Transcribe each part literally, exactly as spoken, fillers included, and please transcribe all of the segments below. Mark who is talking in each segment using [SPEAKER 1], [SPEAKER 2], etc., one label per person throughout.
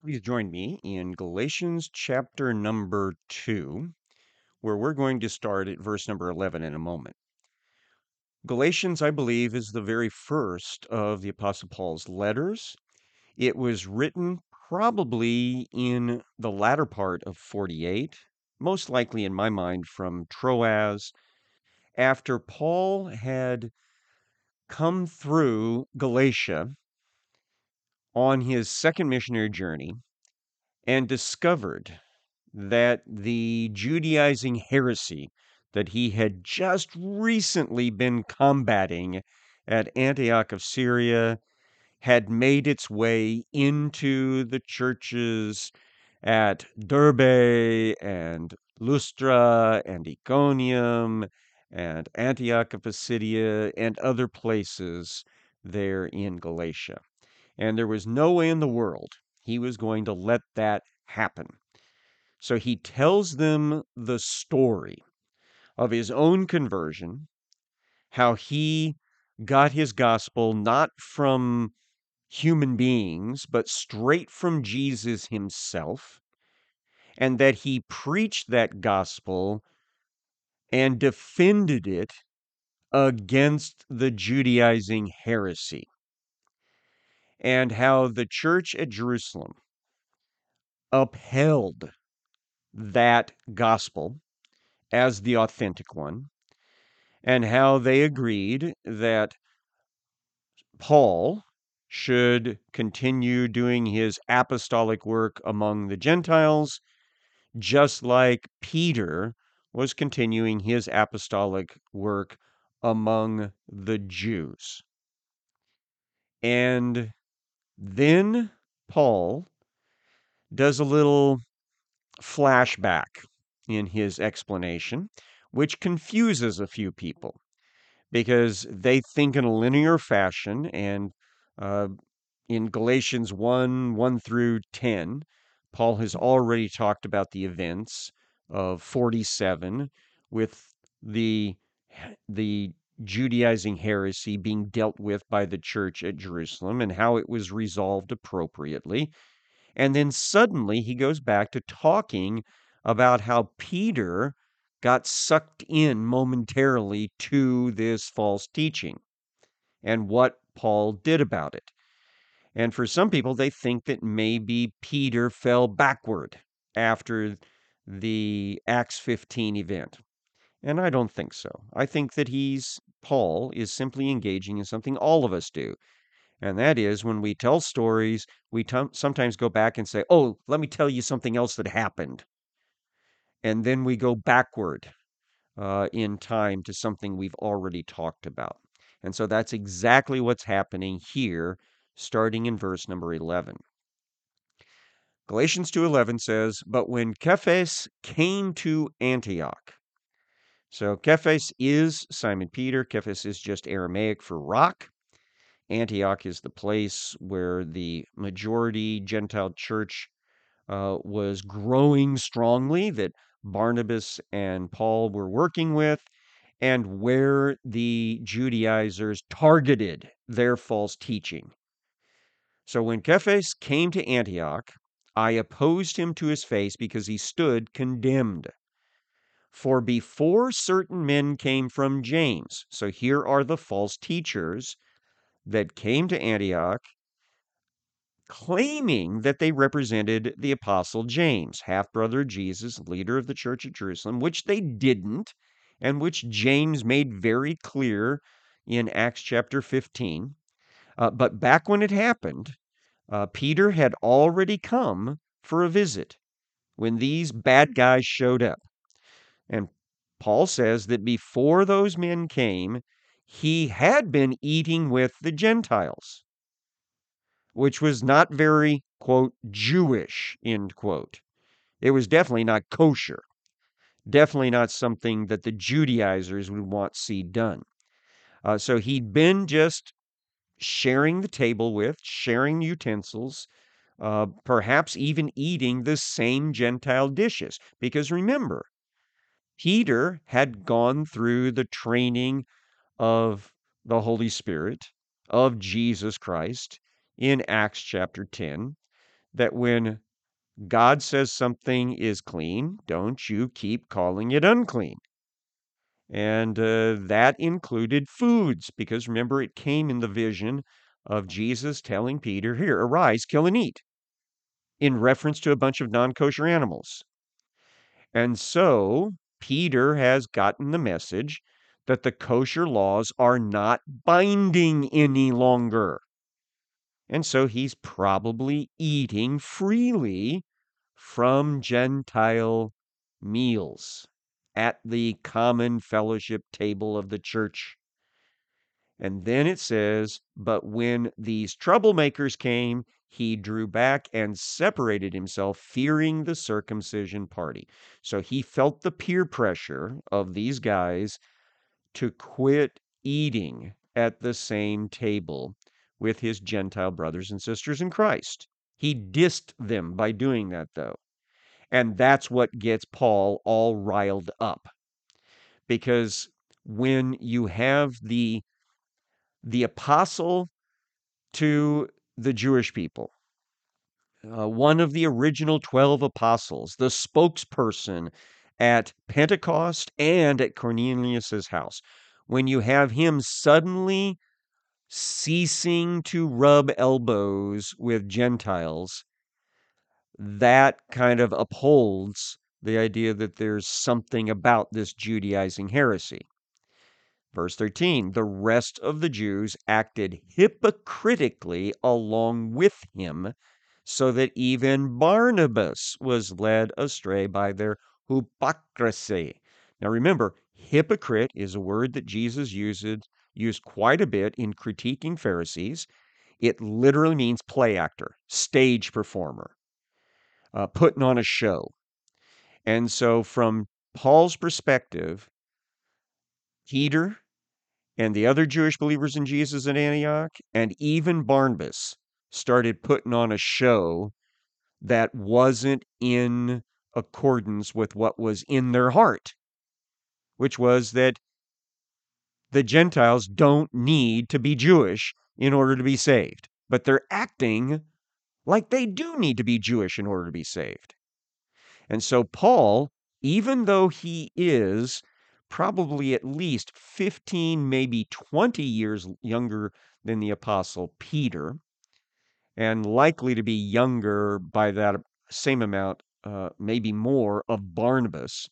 [SPEAKER 1] Please join me in Galatians chapter number two, where we're going to start at verse number eleven in a moment. Galatians, I believe, is the very first of the Apostle Paul's letters. It was written probably in the latter part of forty-eight, most likely in my mind from Troas, after Paul had come through Galatia on his second missionary journey and discovered that the Judaizing heresy that he had just recently been combating at Antioch of Syria had made its way into the churches at Derbe and Lystra and Iconium and Antioch of Pisidia and other places there in Galatia. And there was no way in the world he was going to let that happen. So he tells them the story of his own conversion, how he got his gospel not from human beings, but straight from Jesus himself, and that he preached that gospel and defended it against the Judaizing heresy, and how the church at Jerusalem upheld that gospel as the authentic one, and how they agreed that Paul should continue doing his apostolic work among the Gentiles, just like Peter was continuing his apostolic work among the Jews. And then Paul does a little flashback in his explanation, which confuses a few people, because they think in a linear fashion. And uh, in Galatians one, one through ten, Paul has already talked about the events of forty-seven with the, the Judaizing heresy being dealt with by the church at Jerusalem and how it was resolved appropriately. And then suddenly he goes back to talking about how Peter got sucked in momentarily to this false teaching and what Paul did about it. And for some people, they think that maybe Peter fell backward after the Acts fifteen event. And I don't think so. I think that he's, Paul is simply engaging in something all of us do. And that is when we tell stories, we t- sometimes go back and say, oh, let me tell you something else that happened. And then we go backward uh, in time to something we've already talked about. And so that's exactly what's happening here, starting in verse number eleven. Galatians two eleven says, but when Cephas came to Antioch. So Cephas is Simon Peter. Cephas is just Aramaic for rock. Antioch is the place where the majority Gentile church uh, was growing strongly, that Barnabas and Paul were working with, and where the Judaizers targeted their false teaching. So when Cephas came to Antioch, I opposed him to his face because he stood condemned. For before certain men came from James, so here are the false teachers that came to Antioch, claiming that they represented the apostle James, half-brother Jesus, leader of the church at Jerusalem, which they didn't, and which James made very clear in Acts chapter fifteen. Uh, but back when it happened, uh, Peter had already come for a visit when these bad guys showed up. And Paul says that before those men came, he had been eating with the Gentiles, which was not very, quote, Jewish, end quote. It was definitely not kosher, definitely not something that the Judaizers would want to see done. Uh, so he'd been just sharing the table with, sharing utensils, uh, perhaps even eating the same Gentile dishes. Because remember, Peter had gone through the training of the Holy Spirit, of Jesus Christ, in Acts chapter ten, that when God says something is clean, don't you keep calling it unclean. And uh, that included foods, because remember, it came in the vision of Jesus telling Peter, here, arise, kill and eat, in reference to a bunch of non-kosher animals. And so Peter has gotten the message that the kosher laws are not binding any longer. And so he's probably eating freely from Gentile meals at the common fellowship table of the church. And then it says, but when these troublemakers came, he drew back and separated himself, fearing the circumcision party. So he felt the peer pressure of these guys to quit eating at the same table with his Gentile brothers and sisters in Christ. He dissed them by doing that, though. And that's what gets Paul all riled up. Because when you have the the apostle to the Jewish people, uh, one of the original twelve apostles, the spokesperson at Pentecost and at Cornelius's house, when you have him suddenly ceasing to rub elbows with Gentiles, that kind of upholds the idea that there's something about this Judaizing heresy. Verse thirteen, the rest of the Jews acted hypocritically along with him, so that even Barnabas was led astray by their hypocrisy. Now remember, hypocrite is a word that Jesus uses, used quite a bit in critiquing Pharisees. It literally means play actor, stage performer, uh, putting on a show. And so from Paul's perspective, Peter and the other Jewish believers in Jesus at Antioch, and even Barnabas, started putting on a show that wasn't in accordance with what was in their heart, which was that the Gentiles don't need to be Jewish in order to be saved. But they're acting like they do need to be Jewish in order to be saved. And so Paul, even though he is probably at least fifteen, maybe twenty years younger than the Apostle Peter, and likely to be younger by that same amount, uh, maybe more, of Barnabas,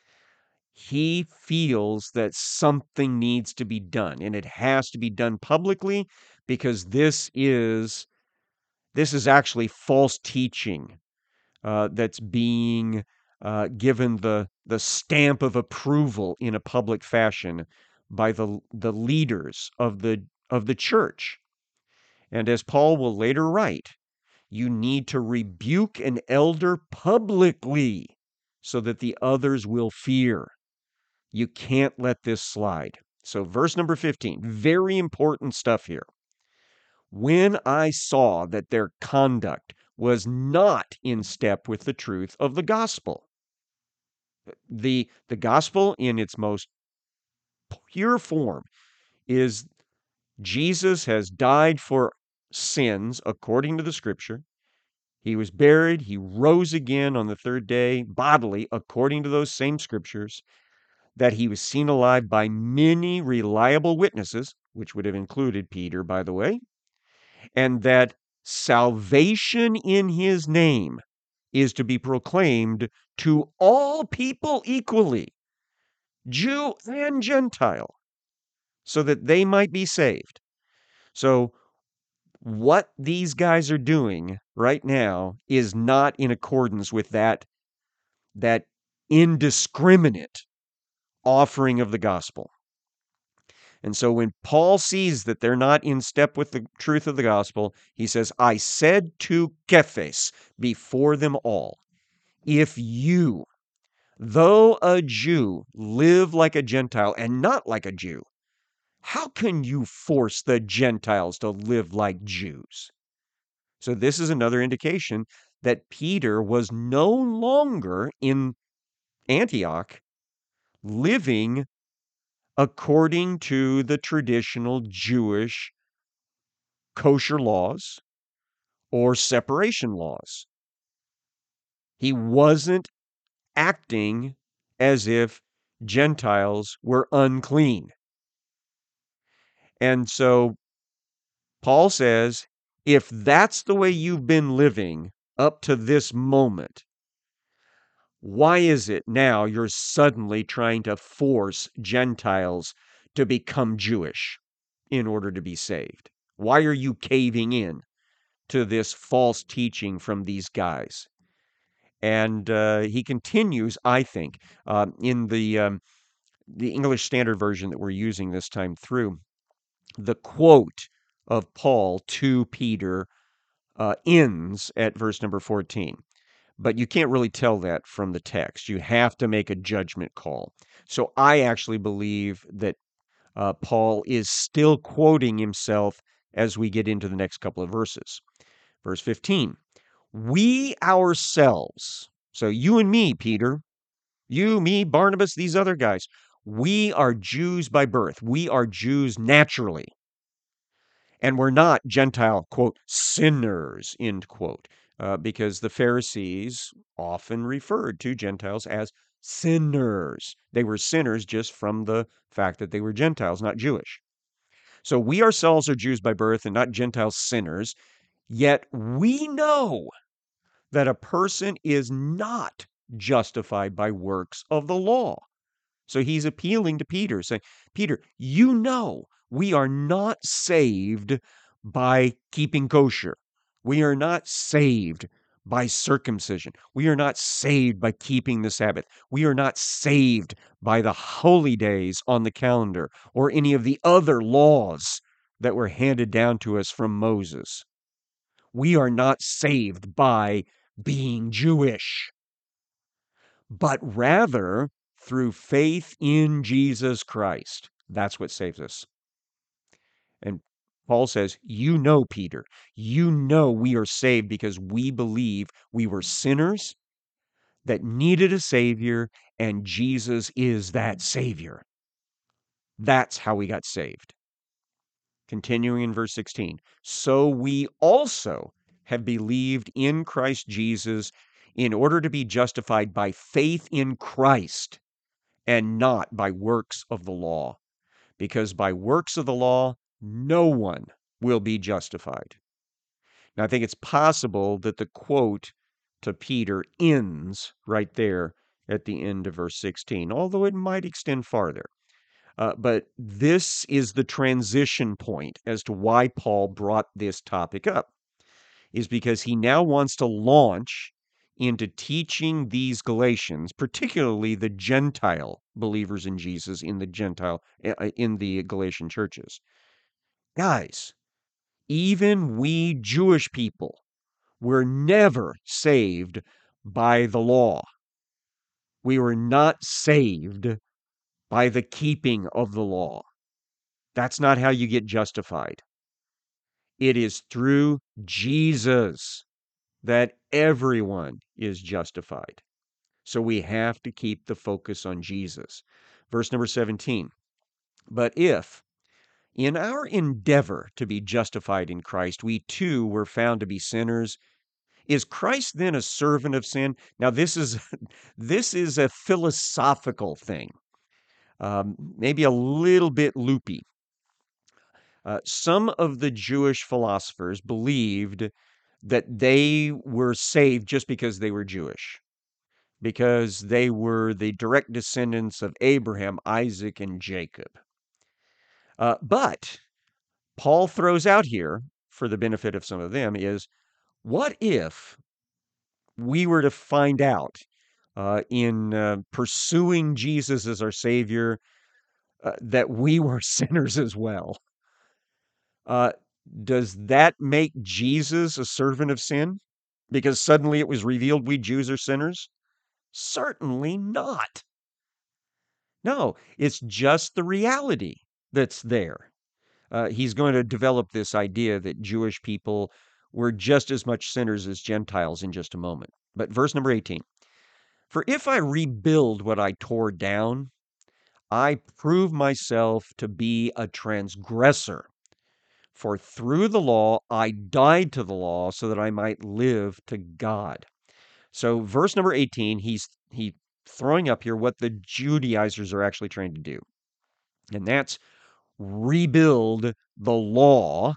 [SPEAKER 1] he feels that something needs to be done, and it has to be done publicly, because this is this is actually false teaching uh, that's being uh, given the the stamp of approval in a public fashion by the the leaders of the of the church. And as Paul will later write, you need to rebuke an elder publicly so that the others will fear. You can't let this slide. So verse number fifteen, very important stuff here. When I saw that their conduct was not in step with the truth of the gospel. The, the gospel in its most pure form is Jesus has died for sins according to the scripture. He was buried. He rose again on the third day, bodily, according to those same scriptures, that he was seen alive by many reliable witnesses, which would have included Peter, by the way, and that salvation in his name is to be proclaimed to all people equally, Jew and Gentile, so that they might be saved. So what these guys are doing right now is not in accordance with that, that indiscriminate offering of the gospel. And so when Paul sees that they're not in step with the truth of the gospel, he says, I said to Cephas before them all, if you, though a Jew, live like a Gentile and not like a Jew, how can you force the Gentiles to live like Jews? So this is another indication that Peter was no longer in Antioch living according to the traditional Jewish kosher laws, or separation laws. He wasn't acting as if Gentiles were unclean. And so Paul says, if that's the way you've been living up to this moment, why is it now you're suddenly trying to force Gentiles to become Jewish in order to be saved? Why are you caving in to this false teaching from these guys? And uh, he continues, I think, uh, in the um, the English Standard Version that we're using this time through, the quote of Paul to Peter uh, ends at verse number fourteen. But you can't really tell that from the text. You have to make a judgment call. So I actually believe that uh, Paul is still quoting himself as we get into the next couple of verses. Verse fifteen, we ourselves, so you and me, Peter, you, me, Barnabas, these other guys, we are Jews by birth. We are Jews naturally. And we're not Gentile, quote, sinners, end quote, uh, because the Pharisees often referred to Gentiles as sinners. They were sinners just from the fact that they were Gentiles, not Jewish. So we ourselves are Jews by birth and not Gentile sinners, yet we know that a person is not justified by works of the law. So he's appealing to Peter, saying, Peter, you know we are not saved by keeping kosher. We are not saved by circumcision. We are not saved by keeping the Sabbath. We are not saved by the holy days on the calendar or any of the other laws that were handed down to us from Moses. We are not saved by being Jewish, but rather through faith in Jesus Christ. That's what saves us. And Paul says, you know, Peter, you know we are saved because we believe we were sinners that needed a Savior, and Jesus is that Savior. That's how we got saved. Continuing in verse sixteen, so we also have believed in Christ Jesus in order to be justified by faith in Christ and not by works of the law, because by works of the law, no one will be justified. Now, I think it's possible that the quote to Peter ends right there at the end of verse sixteen, although it might extend farther. Uh, but this is the transition point as to why Paul brought this topic up, is because he now wants to launch into teaching these Galatians, particularly the Gentile believers in Jesus in the Gentile uh, in the Galatian churches. Guys, even we Jewish people were never saved by the law. We were not saved by the keeping of the law. That's not how you get justified. It is through Jesus that everyone is justified. So we have to keep the focus on Jesus. Verse number seventeen. But if, in our endeavor to be justified in Christ, we too were found to be sinners, is Christ then a servant of sin? Now, this is this is a philosophical thing, um, maybe a little bit loopy. Uh, some of the Jewish philosophers believed that they were saved just because they were Jewish, because they were the direct descendants of Abraham, Isaac, and Jacob. Uh, but Paul throws out here, for the benefit of some of them, is what if we were to find out uh, in uh, pursuing Jesus as our Savior uh, that we were sinners as well? Uh, does that make Jesus a servant of sin? Because suddenly it was revealed we Jews are sinners? Certainly not. No, it's just the reality that's there. Uh, he's going to develop this idea that Jewish people were just as much sinners as Gentiles in just a moment. But verse number eighteen, for if I rebuild what I tore down, I prove myself to be a transgressor. For through the law I died to the law so that I might live to God. So verse number eighteen, he's he throwing up here what the Judaizers are actually trying to do. And that's rebuild the law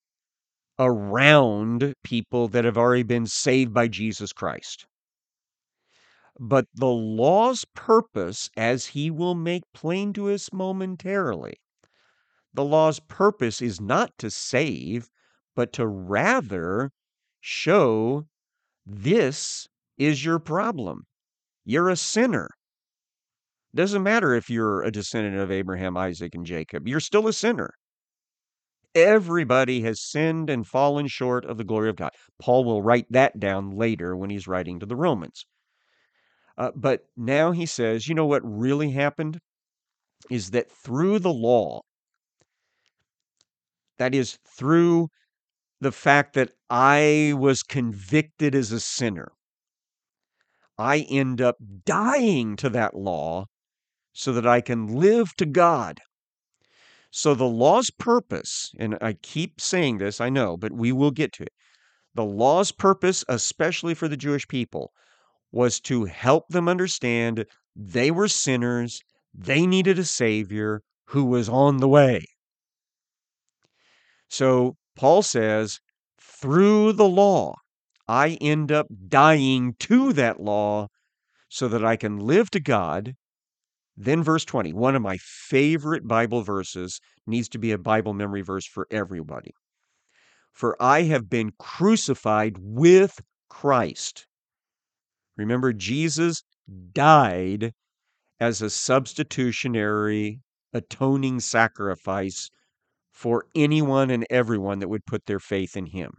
[SPEAKER 1] around people that have already been saved by Jesus Christ. But the law's purpose, as he will make plain to us momentarily, the law's purpose is not to save, but to rather show this is your problem. You're a sinner. Doesn't matter if you're a descendant of Abraham, Isaac, and Jacob. You're still a sinner. Everybody has sinned and fallen short of the glory of God. Paul will write that down later when he's writing to the Romans. Uh, but now he says, you know what really happened? Is that through the law, that is, through the fact that I was convicted as a sinner, I end up dying to that law so that I can live to God. So the law's purpose, and I keep saying this, I know, but we will get to it. The law's purpose, especially for the Jewish people, was to help them understand they were sinners, they needed a Savior who was on the way. So Paul says, through the law, I end up dying to that law so that I can live to God. Then verse twenty, one of my favorite Bible verses, needs to be a Bible memory verse for everybody. For I have been crucified with Christ. Remember, Jesus died as a substitutionary atoning sacrifice for anyone and everyone that would put their faith in him.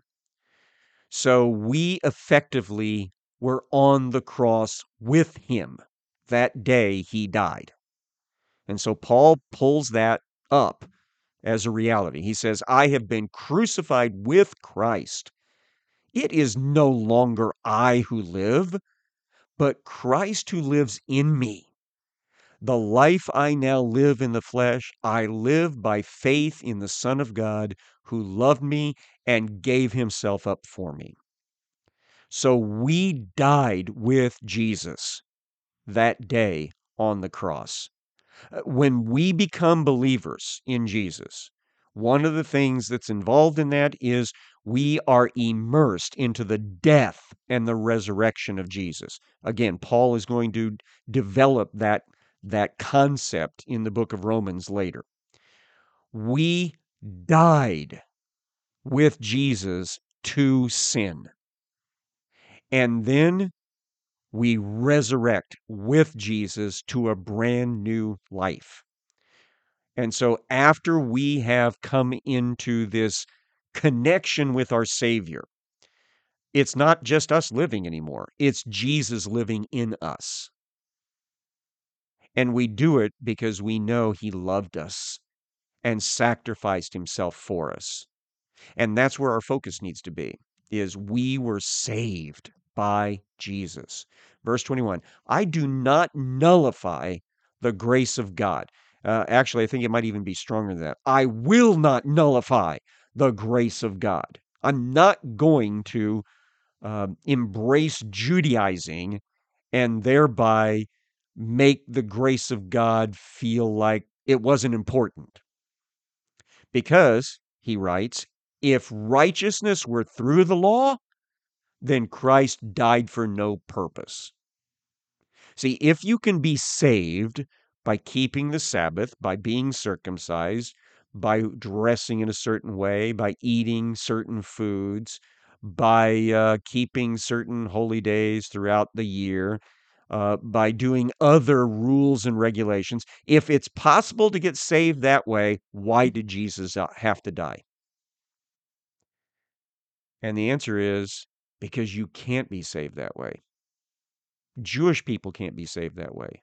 [SPEAKER 1] So we effectively were on the cross with him that day he died. And so Paul pulls that up as a reality. He says, I have been crucified with Christ. It is no longer I who live, but Christ who lives in me. The life I now live in the flesh, I live by faith in the Son of God who loved me and gave himself up for me. So we died with Jesus that day on the cross. When we become believers in Jesus, one of the things that's involved in that is we are immersed into the death and the resurrection of Jesus. Again, Paul is going to develop that, that concept in the book of Romans later. We died with Jesus to sin. And then we resurrect with Jesus to a brand new life. And so after we have come into this connection with our Savior, it's not just us living anymore. It's Jesus living in us. And we do it because we know he loved us and sacrificed himself for us. And that's where our focus needs to be, is we were saved by Jesus. Verse twenty-one, I do not nullify the grace of God. Uh, actually, I think it might even be stronger than that. I will not nullify the grace of God. I'm not going to uh, embrace Judaizing and thereby make the grace of God feel like it wasn't important. Because, he writes, if righteousness were through the law, then Christ died for no purpose. See, if you can be saved by keeping the Sabbath, by being circumcised, by dressing in a certain way, by eating certain foods, by uh, keeping certain holy days throughout the year, uh, by doing other rules and regulations, if it's possible to get saved that way, why did Jesus have to die? And the answer is because you can't be saved that way. Jewish people can't be saved that way.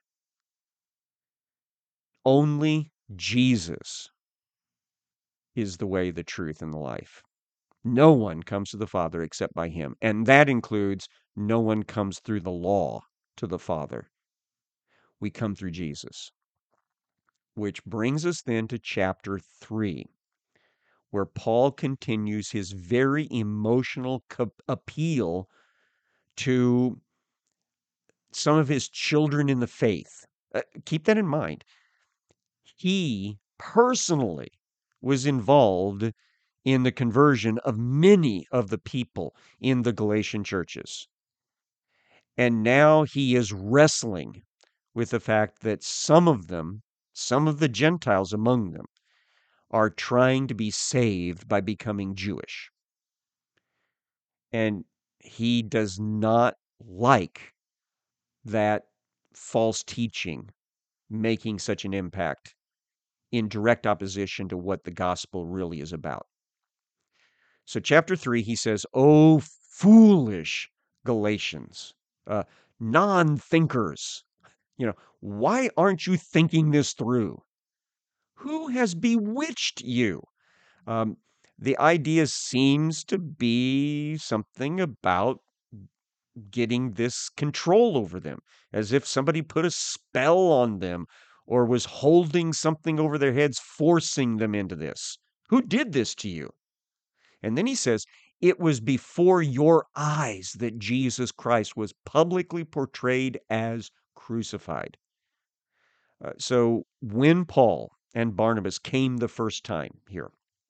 [SPEAKER 1] Only Jesus is the way, the truth, and the life. No one comes to the Father except by him. And that includes no one comes through the law to the Father. We come through Jesus. Which brings us then to chapter three, where Paul continues his very emotional co- appeal to some of his children in the faith. Uh, keep that in mind. He personally was involved in the conversion of many of the people in the Galatian churches. And now he is wrestling with the fact that some of them, some of the Gentiles among them, are trying to be saved by becoming Jewish. And he does not like that false teaching making such an impact in direct opposition to what the gospel really is about. So, chapter three, he says, "Oh, foolish Galatians, uh, non thinkers, you know, why aren't you thinking this through? Who has bewitched you?" Um, the idea seems to be something about getting this control over them, as if somebody put a spell on them or was holding something over their heads, forcing them into this. Who did this to you? And then he says, "It was before your eyes that Jesus Christ was publicly portrayed as crucified." Uh, so when Paul and Barnabas came the first time here,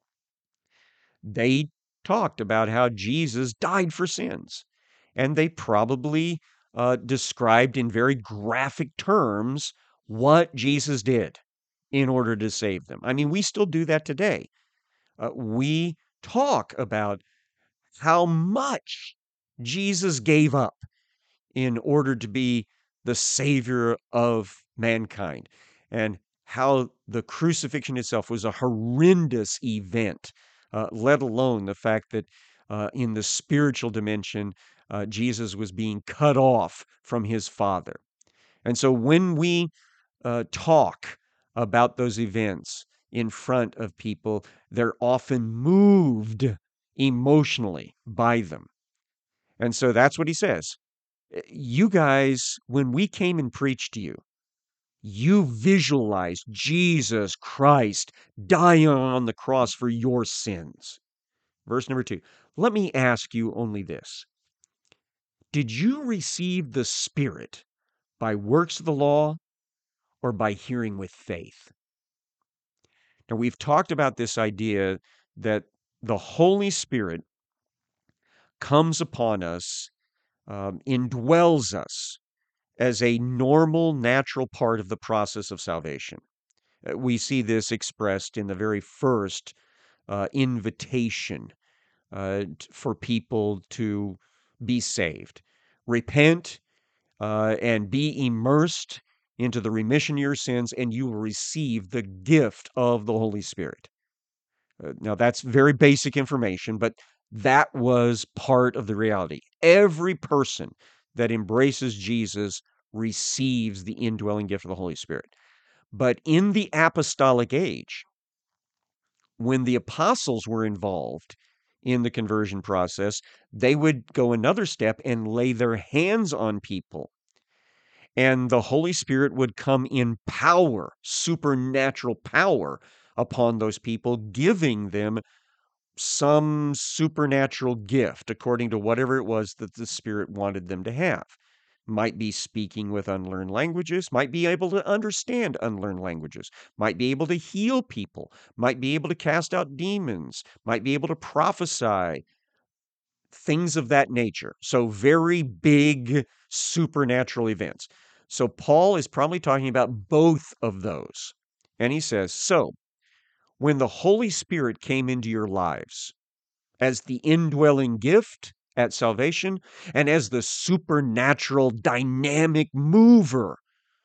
[SPEAKER 1] they talked about how Jesus died for sins. And they probably uh, described in very graphic terms what Jesus did in order to save them. I mean, we still do that today. Uh, we talk about how much Jesus gave up in order to be the savior of mankind, and how the crucifixion itself was a horrendous event, uh, let alone the fact that uh, in the spiritual dimension, uh, Jesus was being cut off from his Father. And so when we uh, talk about those events in front of people, they're often moved emotionally by them. And so that's what he says. You guys, when we came and preached to you, you visualized Jesus Christ dying on the cross for your sins. Verse number two. Let me ask you only this. Did you receive the Spirit by works of the law or by hearing with faith? Now, we've talked about this idea that the Holy Spirit comes upon us, um, indwells us as a normal, natural part of the process of salvation. Uh, We see this expressed in the very first uh, invitation uh, t- for people to be saved. Repent uh, and be immersed into the remission of your sins, and you will receive the gift of the Holy Spirit. Uh, now, that's very basic information, but that was part of the reality. Every person that embraces Jesus receives the indwelling gift of the Holy Spirit. But in the apostolic age, when the apostles were involved in the conversion process, they would go another step and lay their hands on people, and the Holy Spirit would come in power, supernatural power upon those people, giving them some supernatural gift according to whatever it was that the Spirit wanted them to have. Might be speaking with unlearned languages, might be able to understand unlearned languages, might be able to heal people, might be able to cast out demons, might be able to prophesy, things of that nature. So, very big supernatural events. So, Paul is probably talking about both of those. And he says, So, when the Holy Spirit came into your lives, as the indwelling gift at salvation and as the supernatural dynamic mover.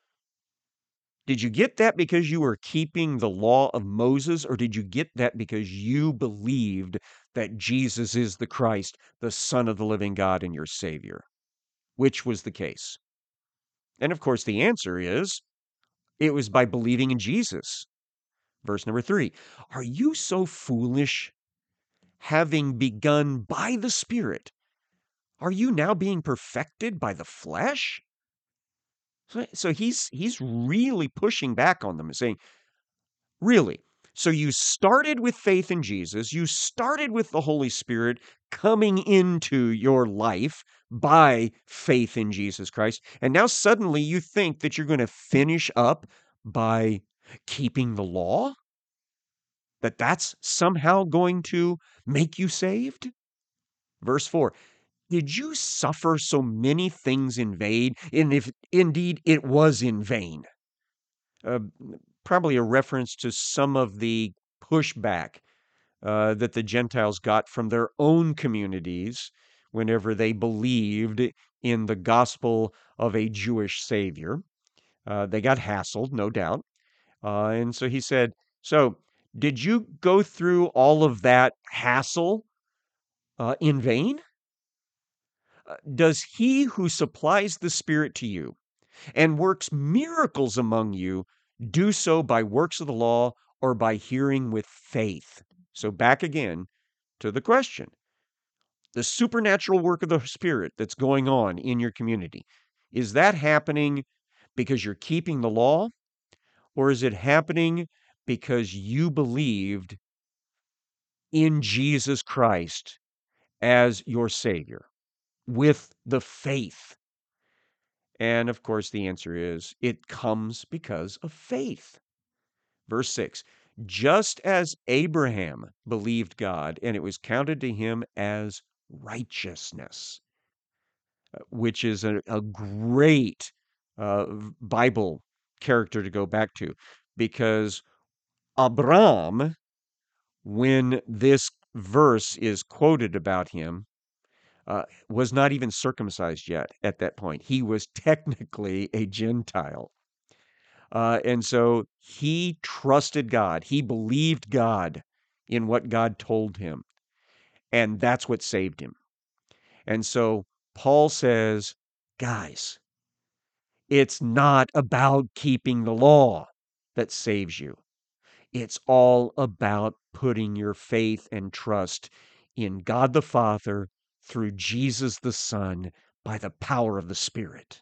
[SPEAKER 1] Did you get that because you were keeping the law of Moses, or did you get that because you believed that Jesus is the Christ, the Son of the living God and your Savior? Which was the case? And of course, the answer is it was by believing in Jesus. Verse number three. Are you so foolish, having begun by the Spirit? Are you now being perfected by the flesh? So, so he's he's really pushing back on them and saying, really, So you started with faith in Jesus. You started with the Holy Spirit coming into your life by faith in Jesus Christ. And now suddenly you think that you're going to finish up by keeping the law? That that's somehow going to make you saved? Verse four, did you suffer so many things in vain? And if indeed it was in vain, uh, probably a reference to some of the pushback uh, that the Gentiles got from their own communities whenever they believed in the gospel of a Jewish Savior. Uh, they got hassled, no doubt. Uh, and so he said, so did you go through all of that hassle uh, in vain? Uh, Does he who supplies the Spirit to you and works miracles among you do so by works of the law or by hearing with faith? So back again to the question, the supernatural work of the Spirit that's going on in your community, is that happening because you're keeping the law, or is it happening because you believed in Jesus Christ as your Savior with the faith? And of course, the answer is it comes because of faith. Verse six, just as Abraham believed God and it was counted to him as righteousness, uh, which is a, a great uh, Bible character to go back to, because Abram, when this verse is quoted about him, uh, was not even circumcised yet at that point. He was technically a Gentile. Uh, and so he trusted God. He believed God in what God told him. And that's what saved him. And so Paul says, guys, it's not about keeping the law that saves you. It's all about putting your faith and trust in God the Father through Jesus the Son by the power of the Spirit.